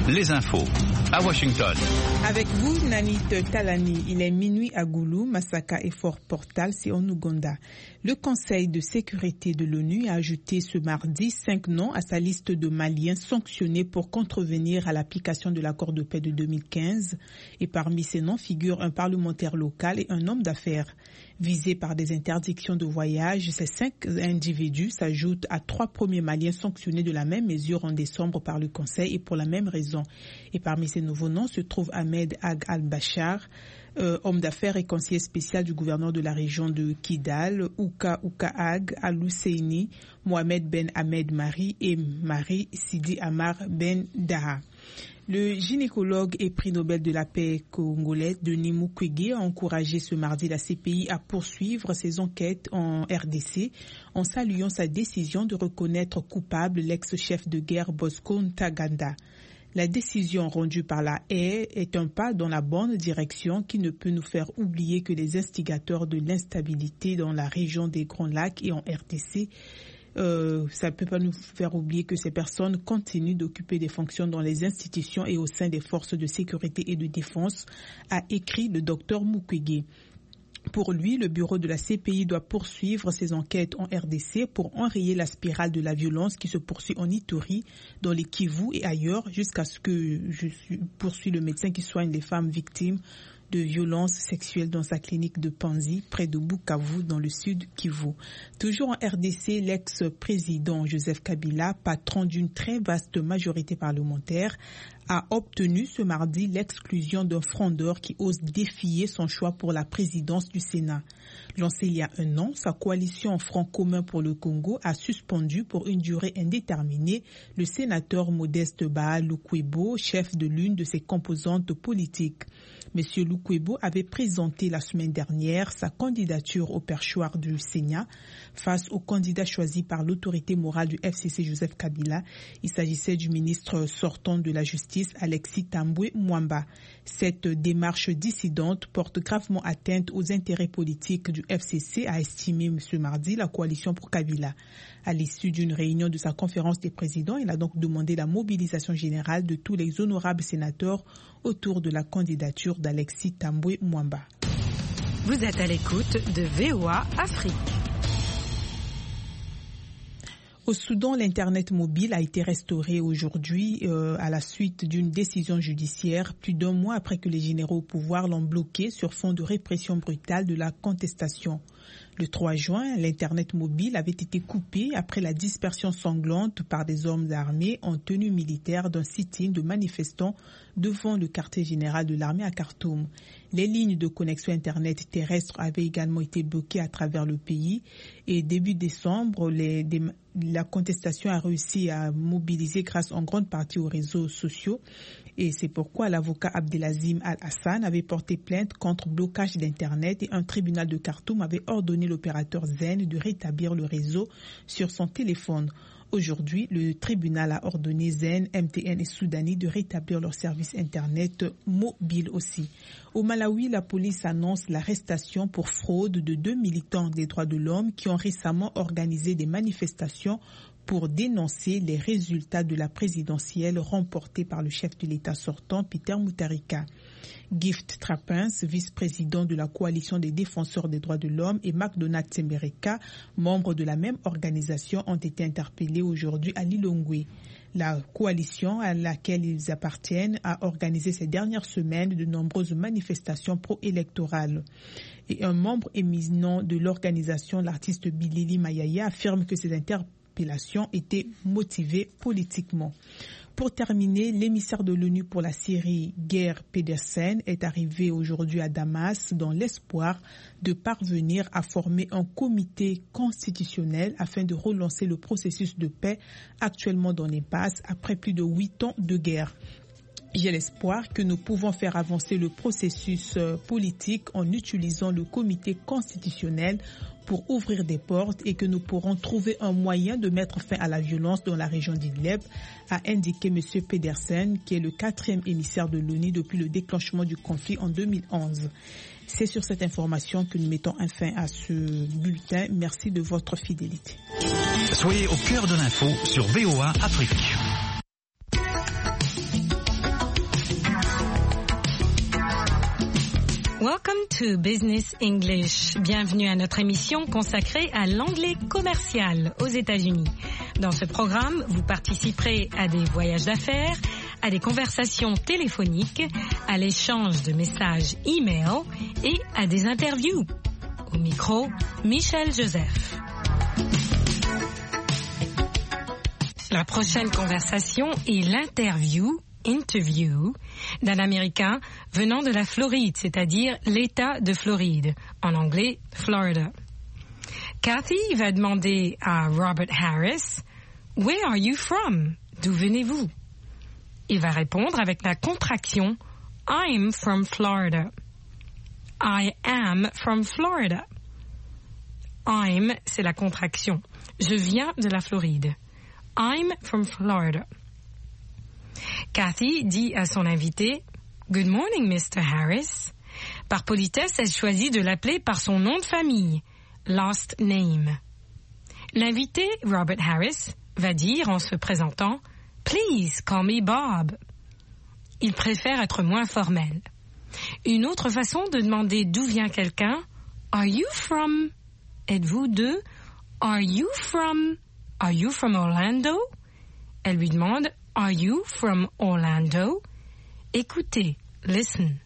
les infos à Washington. Avec vous, Nanit Talani, il est minuit à Gulu, Masaka et Fort Portal, c'est en Ouganda. Le Conseil de sécurité de l'ONU a ajouté ce mardi 5 noms à sa liste de Maliens sanctionnés pour contrevenir à l'application de l'accord de paix de 2015. Et parmi ces noms figurent un parlementaire local et un homme d'affaires. Visés par des interdictions de voyage, ces 5 individus s'ajoutent à 3 premiers Maliens sanctionnés de la même mesure en décembre par le Conseil et pour la même raison. Et parmi ces nouveaux noms se trouve Ahmed Ag al-Bachar, homme d'affaires et conseiller spécial du gouverneur de la région de Kidal, Ouka Ag al-Husseini, Mohamed Ben Ahmed Mari et Mari Sidi Amar Ben Daha. Le gynécologue et prix Nobel de la paix congolais Denis Mukwege a encouragé ce mardi la CPI à poursuivre ses enquêtes en RDC en saluant sa décision de reconnaître coupable l'ex-chef de guerre Bosco Ntaganda. La décision rendue par la haie est un pas dans la bonne direction qui ne peut nous faire oublier que les instigateurs de l'instabilité dans la région des Grands Lacs et en RDC ça ne peut pas nous faire oublier que ces personnes continuent d'occuper des fonctions dans les institutions et au sein des forces de sécurité et de défense, a écrit le docteur Mukwege. Pour lui, le bureau de la CPI doit poursuivre ses enquêtes en RDC pour enrayer la spirale de la violence qui se poursuit en Ituri, dans les Kivu et ailleurs, jusqu'à ce que je poursuis le médecin qui soigne les femmes victimes de violences sexuelles dans sa clinique de Panzi, près de Bukavu, dans le sud Kivu. Toujours en RDC, l'ex-président Joseph Kabila, patron d'une très vaste majorité parlementaire, a obtenu ce mardi l'exclusion d'un frondeur qui ose défier son choix pour la présidence du Sénat. Lancé il y a un an, sa coalition Front commun pour le Congo a suspendu pour une durée indéterminée le sénateur Modeste Baha Lukwebo, chef de l'une de ses composantes politiques. Monsieur Lukwebo avait présenté la semaine dernière sa candidature au perchoir du Sénat face au candidat choisi par l'autorité morale du FCC Joseph Kabila. Il s'agissait du ministre sortant de la Justice Alexis Tambwe Mwamba. Cette démarche dissidente porte gravement atteinte aux intérêts politiques du FCC, a estimé ce mardi la coalition pour Kabila. À l'issue d'une réunion de sa conférence des présidents, il a donc demandé la mobilisation générale de tous les honorables sénateurs autour de la candidature d'Alexis Tambwe Mwamba. Vous êtes à l'écoute de VOA Afrique. Au Soudan, l'Internet mobile a été restauré aujourd'hui à la suite d'une décision judiciaire, plus d'un mois après que les généraux au pouvoir l'ont bloqué sur fond de répression brutale de la contestation. Le 3 juin, l'Internet mobile avait été coupé après la dispersion sanglante par des hommes armés en tenue militaire d'un sit-in de manifestants devant le quartier général de l'armée à Khartoum. Les lignes de connexion Internet terrestre avaient également été bloquées à travers le pays et début décembre, la contestation a réussi à mobiliser grâce en grande partie aux réseaux sociaux. Et c'est pourquoi l'avocat Abdelazim Al-Hassan avait porté plainte contre blocage d'Internet et un tribunal de Khartoum avait ordonné l'opérateur Zen de rétablir le réseau sur son téléphone. Aujourd'hui, le tribunal a ordonné Zen, MTN et Soudani de rétablir leur service Internet mobile aussi. Au Malawi, la police annonce l'arrestation pour fraude de 2 militants des droits de l'homme qui ont récemment organisé des manifestations pour dénoncer les résultats de la présidentielle remportée par le chef de l'État sortant, Peter Mutharika. Gift Trappens, vice-président de la coalition des défenseurs des droits de l'homme, et McDonald Tsembereka, membre de la même organisation, ont été interpellés aujourd'hui à Lilongwe. La coalition à laquelle ils appartiennent a organisé ces dernières semaines de nombreuses manifestations pro-électorales. Et un membre éminent de l'organisation, l'artiste Bilili Mayaya, affirme que ces interpellations étaient motivées politiquement. Pour terminer, l'émissaire de l'ONU pour la Syrie, Geir Pedersen, est arrivé aujourd'hui à Damas dans l'espoir de parvenir à former un comité constitutionnel afin de relancer le processus de paix actuellement dans l'impasse après plus de 8 ans de guerre. J'ai l'espoir que nous pouvons faire avancer le processus politique en utilisant le comité constitutionnel pour ouvrir des portes et que nous pourrons trouver un moyen de mettre fin à la violence dans la région d'Idlib, a indiqué M. Pedersen, qui est le 4e émissaire de l'ONU depuis le déclenchement du conflit en 2011. C'est sur cette information que nous mettons un fin à ce bulletin. Merci de votre fidélité. Soyez au cœur de l'info sur VOA Afrique. Welcome to Business English. Bienvenue à notre émission consacrée à l'anglais commercial aux États-Unis. Dans ce programme, vous participerez à des voyages d'affaires, à des conversations téléphoniques, à l'échange de messages e-mail et à des interviews. Au micro, Michel Joseph. La prochaine conversation est l'interview d'un Américain venant de la Floride, c'est-à-dire l'État de Floride, en anglais Florida. Kathy va demander à Robert Harris, « Where are you from? » D'où venez-vous? Il va répondre avec la contraction « I'm from Florida ». I am from Florida. I'm, c'est la contraction. Je viens de la Floride. I'm from Florida. Kathy dit à son invité « Good morning, Mr. Harris ». Par politesse, elle choisit de l'appeler par son nom de famille, last name. L'invité, Robert Harris, va dire en se présentant « Please call me Bob ». Il préfère être moins formel. Une autre façon de demander d'où vient quelqu'un, « Are you from » Êtes-vous de « Are you from Orlando » Elle lui demande « Are you from Orlando? » Écoutez, listen.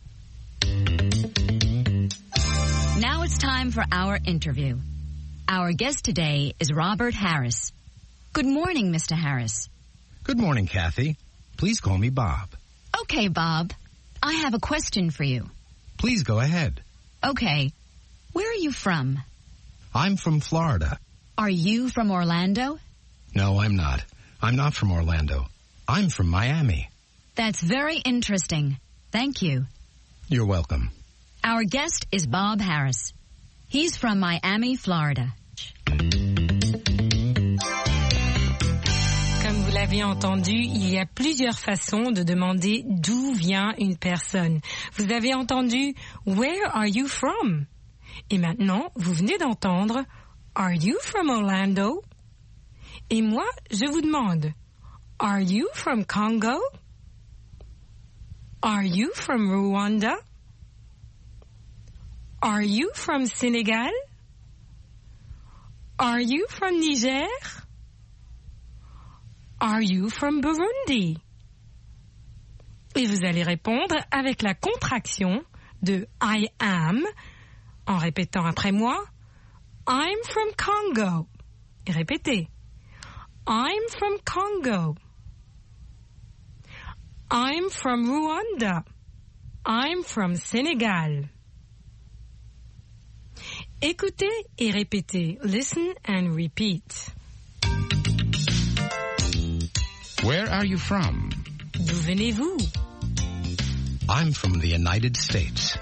Now it's time for our interview. Our guest today is Robert Harris. Good morning, Mr. Harris. Good morning, Kathy. Please call me Bob. Okay, Bob. I have a question for you. Please go ahead. Okay. Where are you from? I'm from Florida. Are you from Orlando? No, I'm not. I'm not from Orlando. I'm from Miami. That's very interesting. Thank you. You're welcome. Our guest is Bob Harris. He's from Miami, Florida. Comme vous l'avez entendu, il y a plusieurs façons de demander d'où vient une personne. Vous avez entendu « Where are you from ?» Et maintenant, vous venez d'entendre « Are you from Orlando ?» Et moi, je vous demande « Are you from Congo? Are you from Rwanda? Are you from Sénégal? Are you from Niger? Are you from Burundi? » Et vous allez répondre avec la contraction de I am, en répétant après moi I'm from Congo. Et répétez I'm from Congo. I'm from Rwanda. I'm from Sénégal. Écoutez et répétez. Listen and repeat. Where are you from? D'où venez-vous? I'm from the United States.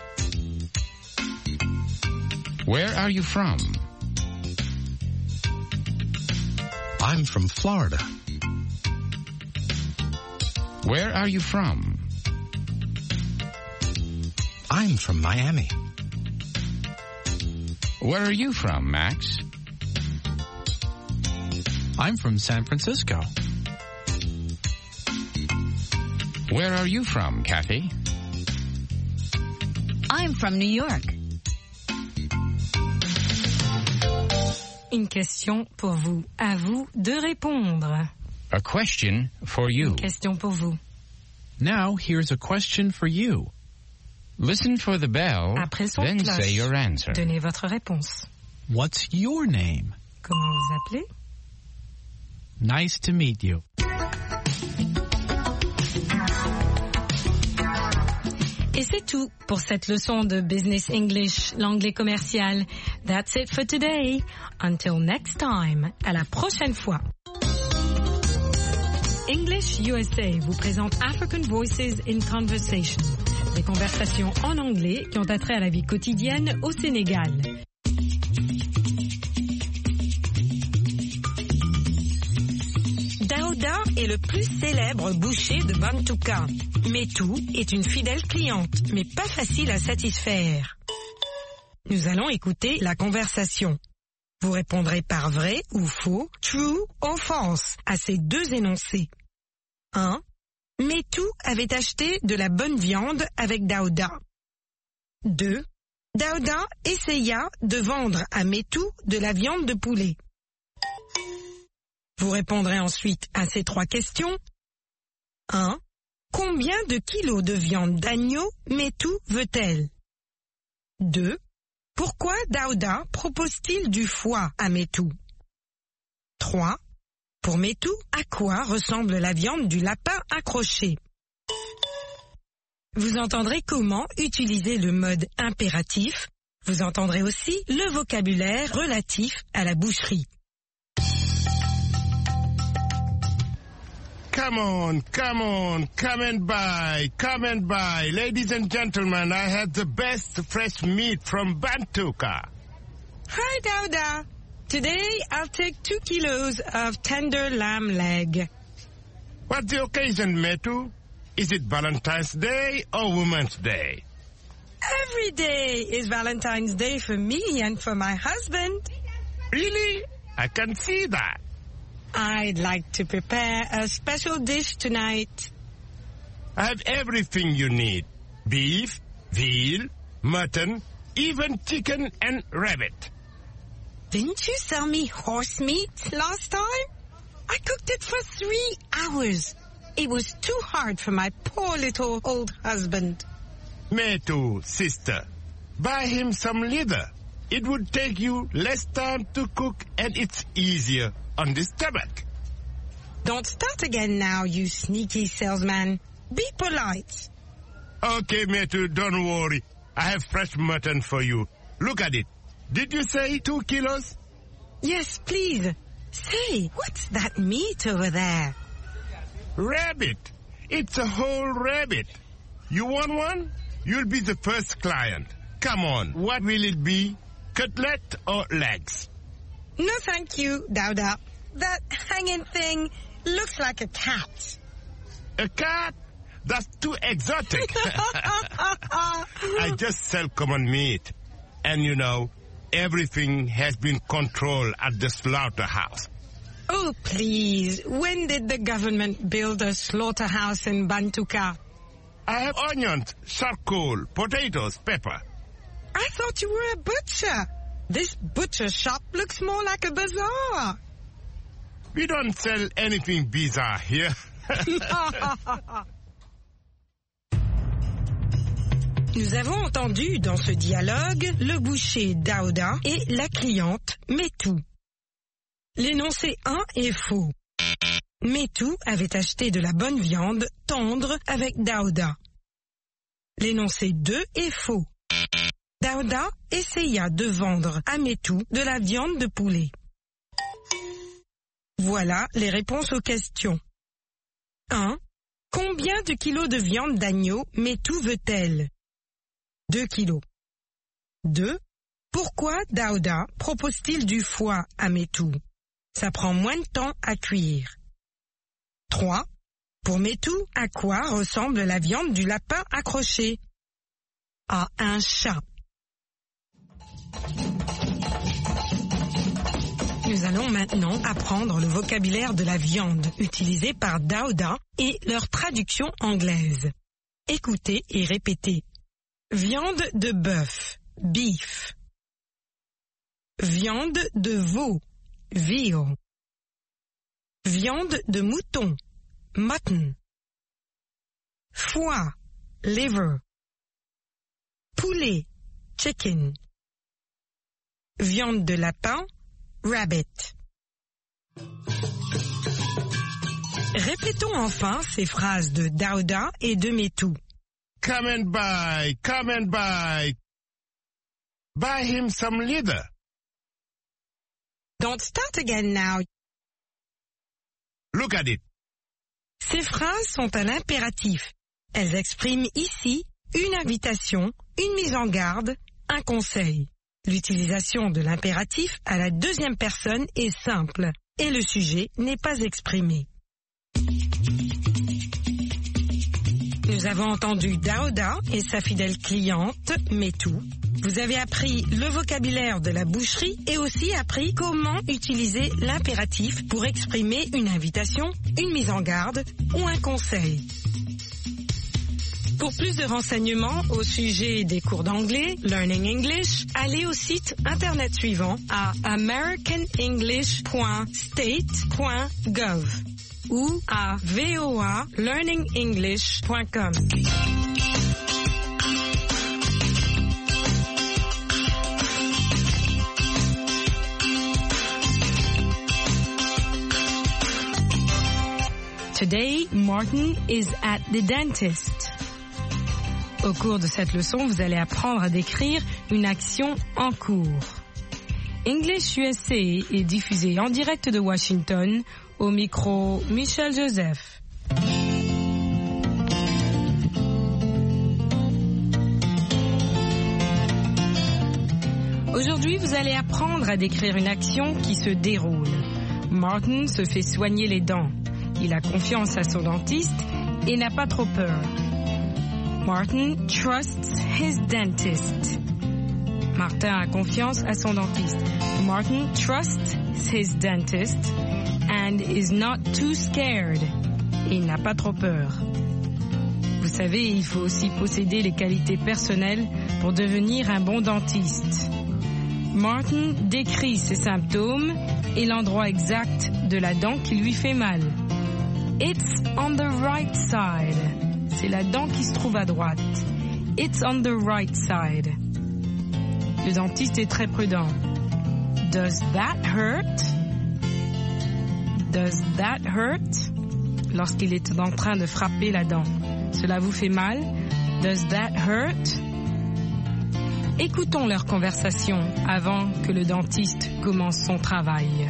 Where are you from? I'm from Florida. Where are you from? I'm from Miami. Where are you from, Max? I'm from San Francisco. Where are you from, Kathy? I'm from New York. Une question pour vous. À vous de répondre. A question for you. Une question pour vous. Now, here's a question for you. Listen for the bell, Après son then cloche, say your answer. donnez votre réponse. What's your name? Comment vous appelez? Nice to meet you. Et c'est tout pour cette leçon de Business English, l'anglais commercial. That's it for today. Until next time. À la prochaine fois. English USA vous présente African Voices in Conversation. Des conversations en anglais qui ont attrait à la vie quotidienne au Sénégal. Daouda est le plus célèbre boucher de Bantouka. Metou est une fidèle cliente, mais pas facile à satisfaire. Nous allons écouter la conversation. Vous répondrez par vrai ou faux, true ou false, à ces deux énoncés. 1. Metou avait acheté de la bonne viande avec Daouda. 2. Daouda essaya de vendre à Métou de la viande de poulet. Vous répondrez ensuite à ces 3 questions. 1. Combien de kilos de viande d'agneau Métou veut-elle? 2. Pourquoi Daouda propose-t-il du foie à Métou? 3. Pour Métou, à quoi ressemble la viande du lapin accroché? Vous entendrez comment utiliser le mode impératif. Vous entendrez aussi le vocabulaire relatif à la boucherie. Come on, come and buy. Ladies and gentlemen, I have the best fresh meat from Bantuka. Hi, Daouda. Today I'll take 2 kilos of tender lamb leg. What's the occasion, Metu? Is it Valentine's Day or Women's Day? Every day is Valentine's Day for me and for my husband. Really? I can see that. I'd like to prepare a special dish tonight. I have everything you need. Beef, veal, mutton, even chicken and rabbit. Didn't you sell me horse meat last time? I cooked it for 3 hours. It was too hard for my poor little old husband. Metu, sister, buy him some leather. It would take you less time to cook and it's easier on the stomach. Don't start again now, you sneaky salesman. Be polite. Okay, Metu, don't worry. I have fresh mutton for you. Look at it. Did you say 2 kilos? Yes, please. Say, what's that meat over there? Rabbit. It's a whole rabbit. You want one? You'll be the first client. Come on, what will it be? Cutlet or legs? No, thank you, Daouda. That hanging thing looks like a cat. A cat? That's too exotic. I just sell common meat. And you know, everything has been controlled at the slaughterhouse. Oh, please. When did the government build a slaughterhouse in Bantuka? I have onions, charcoal, potatoes, pepper. I thought you were a butcher. This butcher shop looks more like a bazaar. We don't sell anything bizarre here. Nous avons entendu dans ce dialogue le boucher Daouda et la cliente Métou. L'énoncé 1 est faux. Métou avait acheté de la bonne viande tendre avec Daouda. L'énoncé 2 est faux. Daouda essaya de vendre à Métou de la viande de poulet. Voilà les réponses aux questions. 1. Combien de kilos de viande d'agneau Métou veut-elle? 2 kilos. 2. Pourquoi Daouda propose-t-il du foie à Métou? Ça prend moins de temps à cuire. 3. Pour Métou, à quoi ressemble la viande du lapin accroché? À un chat. Nous allons maintenant apprendre le vocabulaire de la viande utilisé par Daouda et leur traduction anglaise. Écoutez et répétez. Viande de bœuf, beef. Viande de veau, veal. Viande de mouton, mutton. Foie, liver. Poulet, chicken. Viande de lapin, rabbit. Répétons enfin ces phrases de Daouda et de Métou. Come and buy, come and buy. Buy him some leather. Don't start again now. Look at it. Ces phrases sont à l'impératif. Elles expriment ici une invitation, une mise en garde, un conseil. L'utilisation de l'impératif à la deuxième personne est simple et le sujet n'est pas exprimé. Nous avons entendu Daouda et sa fidèle cliente, Métou. Vous avez appris le vocabulaire de la boucherie et aussi appris comment utiliser l'impératif pour exprimer une invitation, une mise en garde ou un conseil. Pour plus de renseignements au sujet des cours d'anglais, Learning English, allez au site internet suivant à americanenglish.state.gov ou à voalearningenglish.com. Today, Martin is at the dentist. Au cours de cette leçon, vous allez apprendre à décrire une action en cours. English USA est diffusé en direct de Washington, au micro Michel Joseph. Aujourd'hui, vous allez apprendre à décrire une action qui se déroule. Martin se fait soigner les dents. Il a confiance à son dentiste et n'a pas trop peur. Martin trusts his dentist. Martin a confiance à son dentiste. Martin trusts his dentist and is not too scared. Et il n'a pas trop peur. Vous savez, il faut aussi posséder les qualités personnelles pour devenir un bon dentiste. Martin décrit ses symptômes et l'endroit exact de la dent qui lui fait mal. It's on the right side. C'est la dent qui se trouve à droite. It's on the right side. Le dentiste est très prudent. Does that hurt? Does that hurt? Lorsqu'il est en train de frapper la dent. Cela vous fait mal? Does that hurt? Écoutons leur conversation avant que le dentiste commence son travail.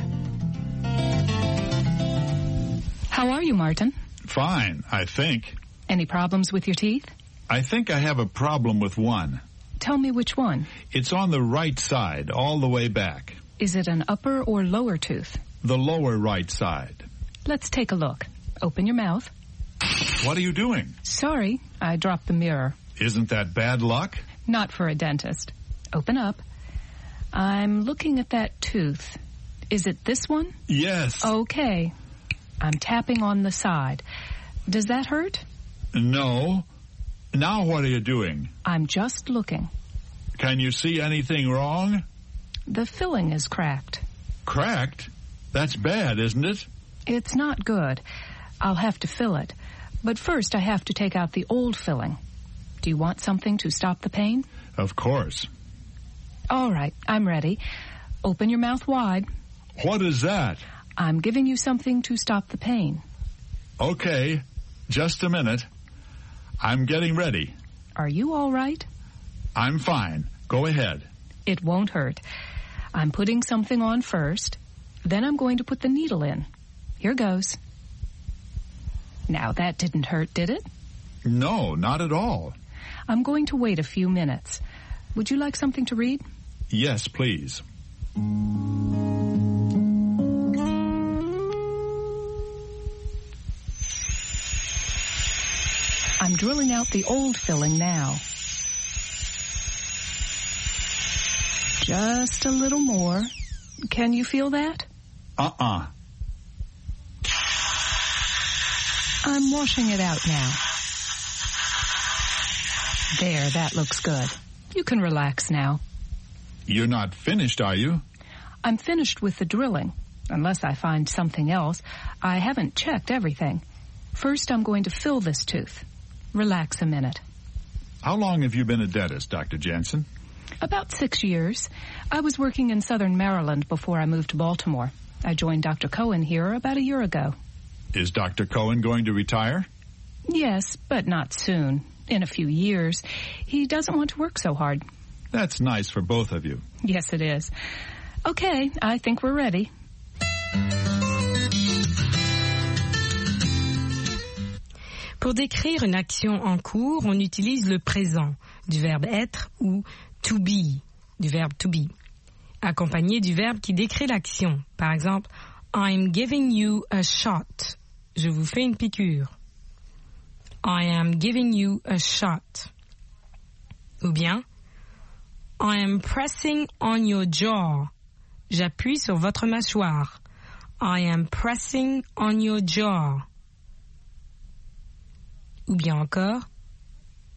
How are you, Martin? Fine, I think. Any problems with your teeth? I think I have a problem with one. Tell me which one. It's on the right side, all the way back. Is it an upper or lower tooth? The lower right side. Let's take a look. Open your mouth. What are you doing? Sorry, I dropped the mirror. Isn't that bad luck? Not for a dentist. Open up. I'm looking at that tooth. Is it this one? Yes. Okay. I'm tapping on the side. Does that hurt? No. Now what are you doing? I'm just looking. Can you see anything wrong? The filling is cracked. Cracked? That's bad, isn't it? It's not good. I'll have to fill it. But first I have to take out the old filling. Do you want something to stop the pain? Of course. All right, I'm ready. Open your mouth wide. What is that? I'm giving you something to stop the pain. Okay, just a minute. I'm getting ready. Are you all right? I'm fine. Go ahead. It won't hurt. I'm putting something on first. Then I'm going to put the needle in. Here goes. Now that didn't hurt, did it? No, not at all. I'm going to wait a few minutes. Would you like something to read? Yes, please. I'm drilling out the old filling now. Just a little more. Can you feel that? Uh-uh. I'm washing it out now. There, that looks good. You can relax now. You're not finished, are you? I'm finished with the drilling. Unless I find something else. I haven't checked everything. First, I'm going to fill this tooth. Relax a minute. How long have you been a dentist, Dr. Jensen? About 6 years. I was working in southern Maryland before I moved to Baltimore. I joined Dr. Cohen here about a year ago. Is Dr. Cohen going to retire? Yes, but not soon. In a few years. He doesn't want to work so hard. That's nice for both of you. Yes, it is. Okay, I think we're ready. Pour décrire une action en cours, on utilise le présent du verbe être ou to be, du verbe to be, accompagné du verbe qui décrit l'action. Par exemple, I'm giving you a shot. Je vous fais une piqûre. I am giving you a shot. Ou bien, I am pressing on your jaw. J'appuie sur votre mâchoire. I am pressing on your jaw. Ou bien encore,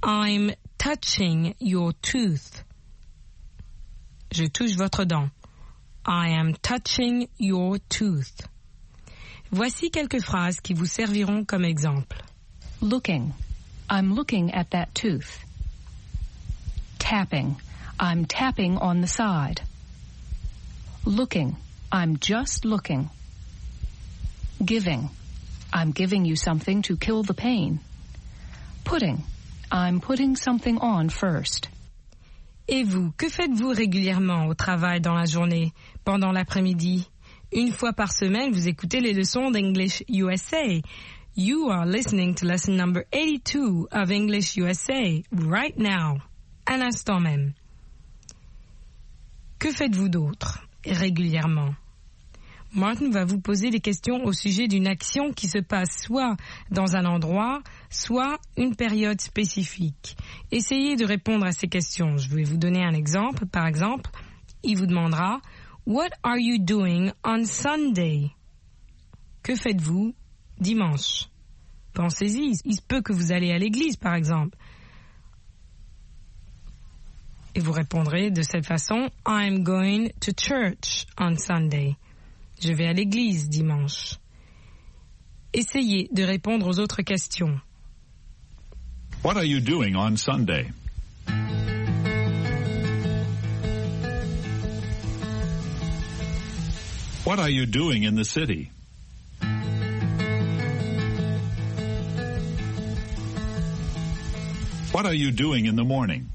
I'm touching your tooth. Je touche votre dent. I am touching your tooth. Voici quelques phrases qui vous serviront comme exemple. Looking. I'm looking at that tooth. Tapping. I'm tapping on the side. Looking. I'm just looking. Giving. I'm giving you something to kill the pain. Putting. I'm putting something on first. Et vous, que faites-vous régulièrement au travail dans la journée, pendant l'après-midi? Une fois par semaine, vous écoutez les leçons d'English USA. You are listening to lesson number 82 of English USA right now, à l'instant même. Que faites-vous d'autre régulièrement? Martin va vous poser des questions au sujet d'une action qui se passe soit dans un endroit, soit une période spécifique. Essayez de répondre à ces questions. Je vais vous donner un exemple. Par exemple, il vous demandera « What are you doing on Sunday ?» Que faites-vous dimanche? Pensez-y, il se peut que vous allez à l'église, par exemple. Et vous répondrez de cette façon « I'm going to church on Sunday ». Je vais à l'église dimanche. Essayez de répondre aux autres questions. What are you doing on Sunday? What are you doing in the city? What are you doing in the morning?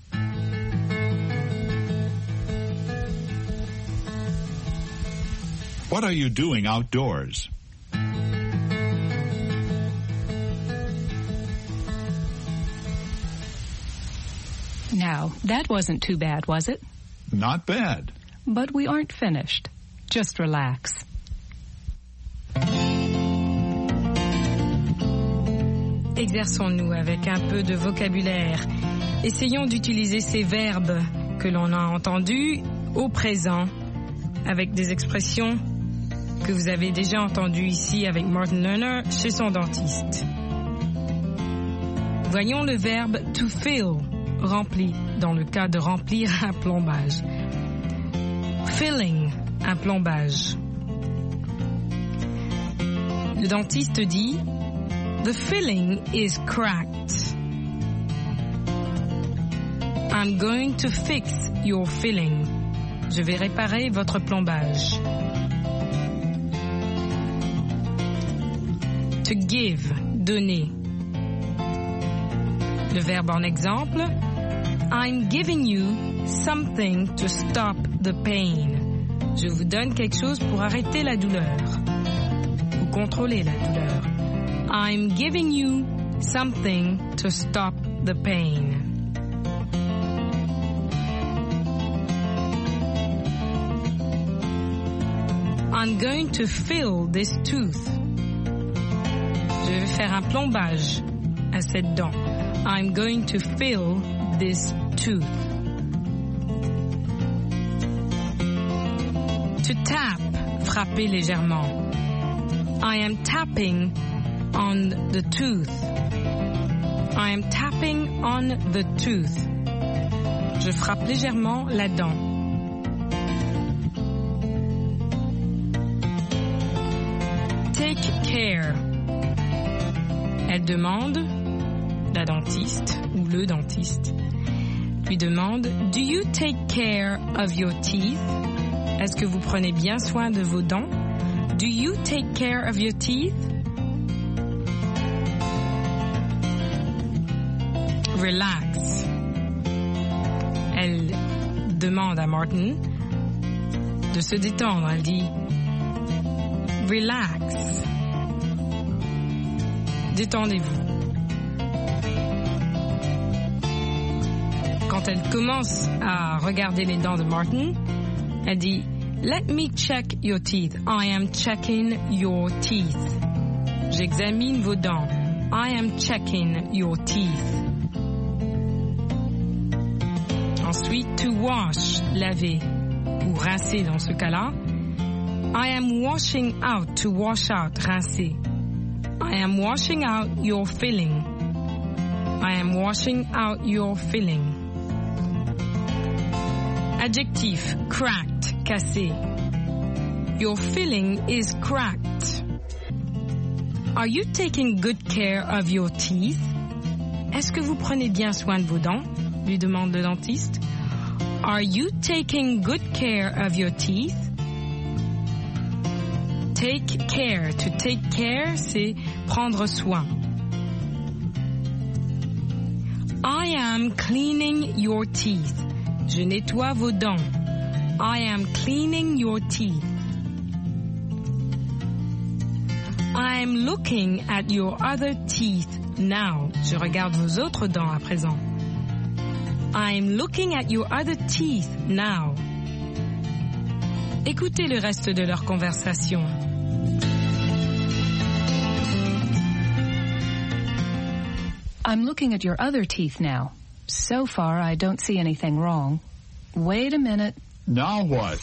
What are you doing outdoors? Now, that wasn't too bad, was it? Not bad. But we aren't finished. Just relax. Exerçons-nous avec un peu de vocabulaire. Essayons d'utiliser ces verbes que l'on a entendus au présent avec des expressions que vous avez déjà entendues ici avec Martin Lerner chez son dentiste. Voyons le verbe to fill, rempli, dans le cas de remplir un plombage. Filling, un plombage. Le dentiste dit « The filling is cracked. I'm going to fix your filling. » Je vais réparer votre plombage. To give, donner. Le verbe en exemple, I'm giving you something to stop the pain. Je vous donne quelque chose pour arrêter la douleur, ou contrôler la douleur. I'm giving you something to stop the pain. I'm going to fill this tooth. Je vais faire un plombage à cette dent. I'm going to fill this tooth. To tap, frapper légèrement. I am tapping on the tooth. I am tapping on the tooth. Je frappe légèrement la dent. Take care. Elle demande, la dentiste ou le dentiste, lui demande Do you take care of your teeth? Est-ce que vous prenez bien soin de vos dents? Do you take care of your teeth? Relax. Elle demande à Martin de se détendre. Elle dit Relax. Détendez-vous. Quand elle commence à regarder les dents de Martin, elle dit Let me check your teeth. I am checking your teeth. J'examine vos dents. I am checking your teeth. Ensuite, to wash, laver, ou rincer dans ce cas-là. I am washing out, to wash out, rincer. I am washing out your filling. I am washing out your filling. Adjectif, cracked, cassé. Your filling is cracked. Are you taking good care of your teeth? Est-ce que vous prenez bien soin de vos dents? Lui demande le dentiste. Are you taking good care of your teeth? Take care. To take care, c'est prendre soin. I am cleaning your teeth. Je nettoie vos dents. I am cleaning your teeth. I am looking at your other teeth now. Je regarde vos autres dents à présent. I am looking at your other teeth now. Écoutez le reste de leur conversation. I'm looking at your other teeth now. So far, I don't see anything wrong. Wait a minute. Now what?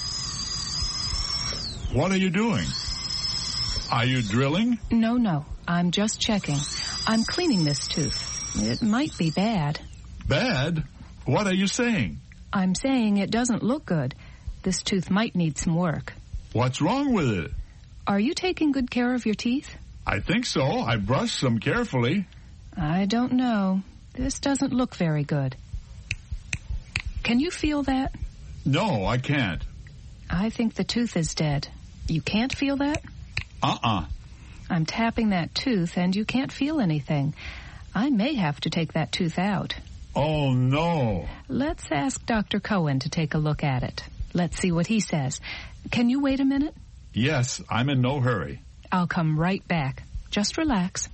What are you doing? Are you drilling? No. I'm just checking. I'm cleaning this tooth. It might be bad. Bad? What are you saying? I'm saying it doesn't look good. This tooth might need some work. What's wrong with it? Are you taking good care of your teeth? I think so. I brushed them carefully. I don't know. This doesn't look very good. Can you feel that? No, I can't. I think the tooth is dead. You can't feel that? I'm tapping that tooth and you can't feel anything. I may have to take that tooth out. Oh, no. Let's ask Dr. Cohen to take a look at it. Let's see what he says. Can you wait a minute? Yes, I'm in no hurry. I'll come right back. Just relax.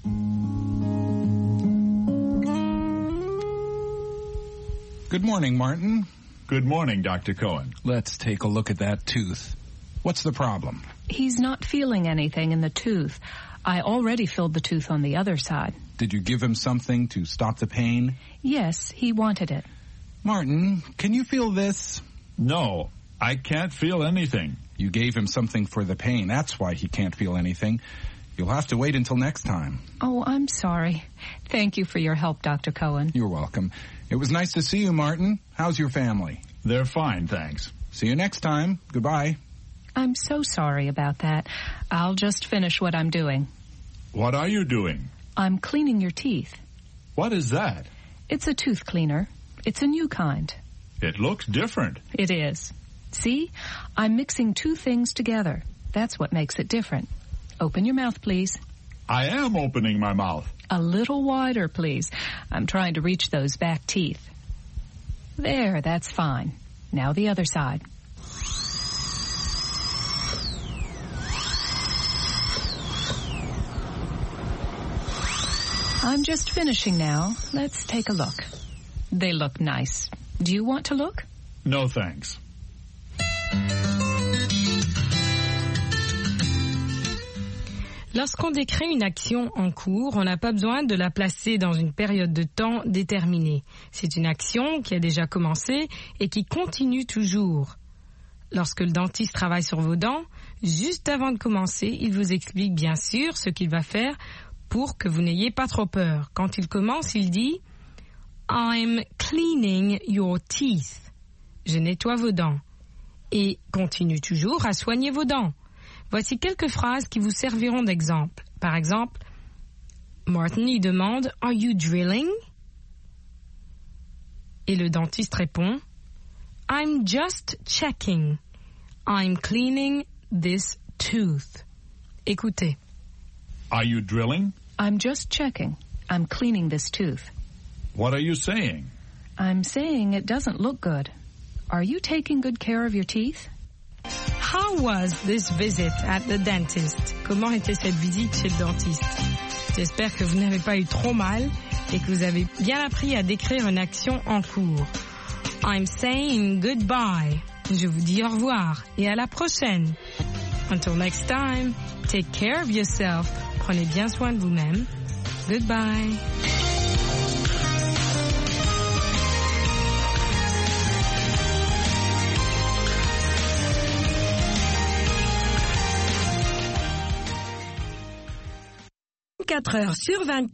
Good morning, Martin. Good morning, Dr. Cohen. Let's take a look at that tooth. What's the problem? He's not feeling anything in the tooth. I already filled the tooth on the other side. Did you give him something to stop the pain? Yes, he wanted it. Martin, can you feel this? No, I can't feel anything. You gave him something for the pain. That's why he can't feel anything. You'll have to wait until next time. Oh, I'm sorry. Thank you for your help, Dr. Cohen. You're welcome. It was nice to see you, Martin. How's your family? They're fine, thanks. See you next time. Goodbye. I'm so sorry about that. I'll just finish what I'm doing. What are you doing? I'm cleaning your teeth. What is that? It's a tooth cleaner. It's a new kind. It looks different. It is. See? I'm mixing two things together. That's what makes it different. Open your mouth, please. I am opening my mouth. A little wider, please. I'm trying to reach those back teeth. There, that's fine. Now the other side. I'm just finishing now. Let's take a look. They look nice. Do you want to look? No, thanks. Lorsqu'on décrit une action en cours, on n'a pas besoin de la placer dans une période de temps déterminée. C'est une action qui a déjà commencé et qui continue toujours. Lorsque le dentiste travaille sur vos dents, juste avant de commencer, il vous explique bien sûr ce qu'il va faire pour que vous n'ayez pas trop peur. Quand il commence, il dit « I'm cleaning your teeth ». Je nettoie vos dents. Et continue toujours à soigner vos dents. Voici quelques phrases qui vous serviront d'exemple. Par exemple, Martin lui demande « Are you drilling ?» Et le dentiste répond « I'm just checking. I'm cleaning this tooth. » Écoutez. Are you drilling? I'm just checking. I'm cleaning this tooth. What are you saying? I'm saying it doesn't look good. Are you taking good care of your teeth? How was this visit at the dentist? Comment était cette visite chez le dentiste? J'espère que vous n'avez pas eu trop mal et que vous avez bien appris à décrire une action en cours. I'm saying goodbye. Je vous dis au revoir et à la prochaine. Until next time, take care of yourself. Prenez bien soin de vous-même. Goodbye. Heures sur 24.